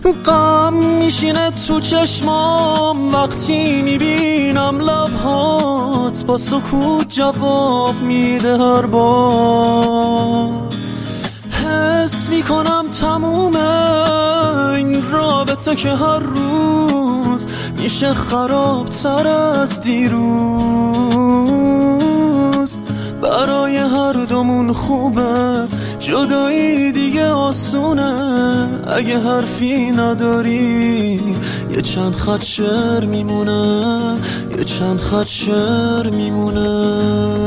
غم میشینه تو چشمام وقتی میبینم لبهات با سکوت جواب میده هر بار. حس میکنم تمومه این رابطه که هر روز میشه خرابتر از دیروز. برای هر دومون خوبه جدایی دیگه آسونه، اگه حرفی نداری یه چند خط شعر میمونه، یه چند خط شعر میمونه.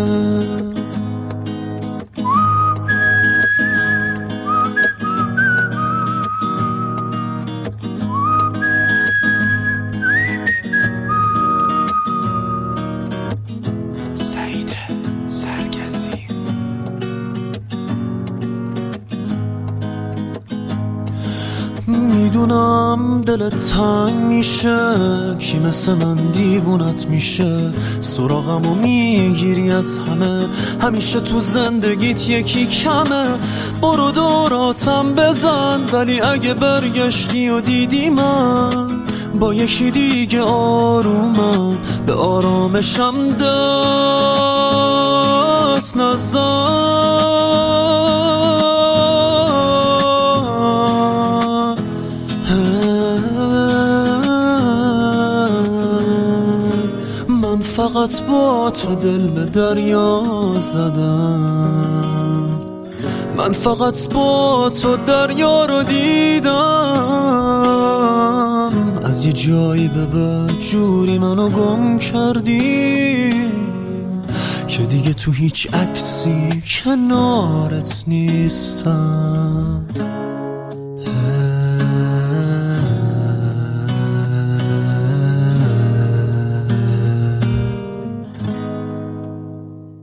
میدونم دلت تنگ میشه، کی مثل من دیوونت میشه، سراغمو میگیری از همه، همیشه تو زندگیت یکی کمه. برو دوراتم بزن، ولی اگه برگشتی و دیدی من با یکی دیگه آرومم، به آرامشم دست نزن. من فقط با تو دل به دریا زدم، من فقط با تو دریا رو دیدم. از یه جایی به بعد جوری منو گم کردی که دیگه تو هیچ عکسی کنارت نیستم.